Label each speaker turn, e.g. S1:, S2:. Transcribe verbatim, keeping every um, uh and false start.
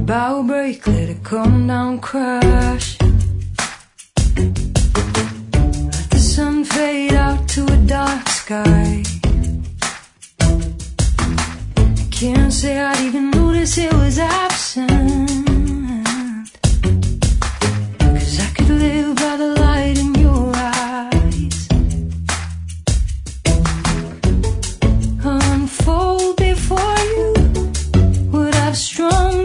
S1: bow break, let it come down, crash. Let the sun fade out to a dark sky. I can't say I'd even notice it was absent, 'cause I could live by the light in your eyes. Unfold before you what I've strung